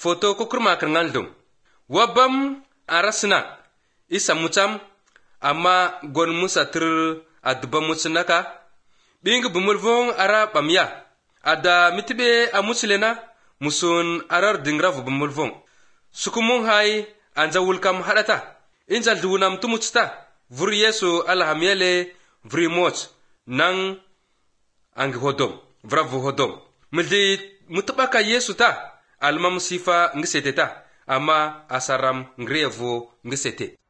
foto ko kurma kan ngaldum wabam arasna isa mutam amma gon musa tir adba mutsunaka bing bumulvong ara bamya ada mitibe amuslena musun arar dingravu bumulvong sukumun hay anja wulkam hadata injal duunam tumutsta vur yesu alhamyele vrimot nang angi hodom vravu hodom mildi mutbaka yesu ta almam sifa ngiseteta ama asaram ngrevo ngisete